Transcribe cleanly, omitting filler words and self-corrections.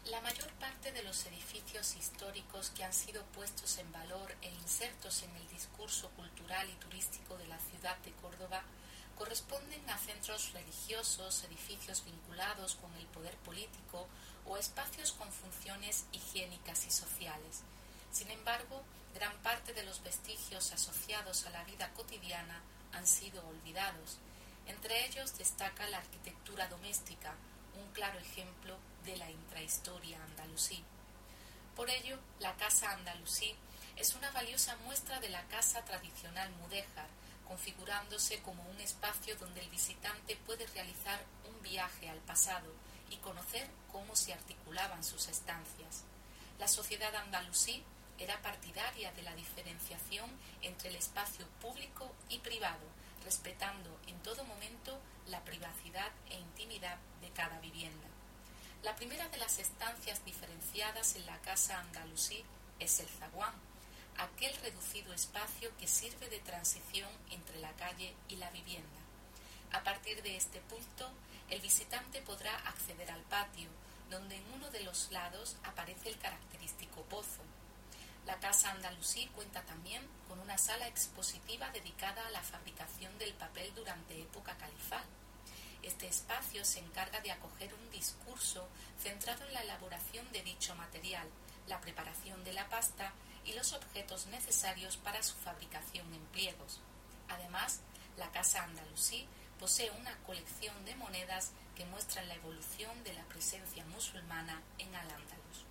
La mayor parte de los edificios históricos que han sido puestos en valor e insertos en el discurso cultural y turístico de la ciudad de Córdoba corresponden a centros religiosos, edificios vinculados con el poder político o espacios con funciones higiénicas y sociales. Sin embargo, gran parte de los vestigios asociados a la vida cotidiana han sido olvidados. Entre ellos destaca la arquitectura doméstica, un claro ejemplo de la intrahistoria andalusí. Por ello, la Casa Andalusí es una valiosa muestra de la casa tradicional mudéjar, configurándose como un espacio donde el visitante puede realizar un viaje al pasado y conocer cómo se articulaban sus estancias. La sociedad andalusí era partidaria de la diferenciación entre el espacio público y privado, respetando en todo momento la privacidad e intimidad de cada vivienda. La primera de las estancias diferenciadas en la Casa Andalusí es el zaguán, aquel reducido espacio que sirve de transición entre la calle y la vivienda. A partir de este punto, el visitante podrá acceder al patio, donde en uno de los lados aparece el característico pozo. La Casa Andalusí cuenta también con una sala expositiva dedicada a la fabricación del papel durante época califal. Este espacio se encarga de acoger un discurso centrado en la elaboración de dicho material, la preparación de la pasta y los objetos necesarios para su fabricación en pliegos. Además, la Casa Andalusí posee una colección de monedas que muestran la evolución de la presencia musulmana en Al-Ándalus.